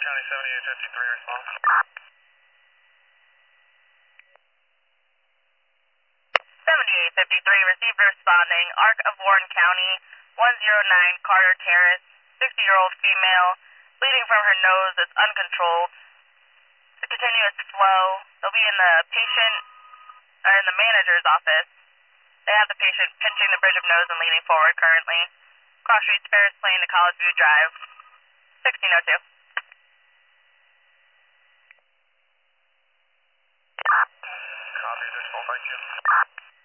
County 7853 response. 7853, received responding, Arc of Warren County, 109 Carter Terrace, 60-year-old female, bleeding from her nose is uncontrolled. The continuous flow, they'll be in the patient, or in the manager's office. They have the patient pinching the bridge of nose and leaning forward currently. Cross Streets, Ferris Plain to College View Drive, 1602. Copy, this full, thank you.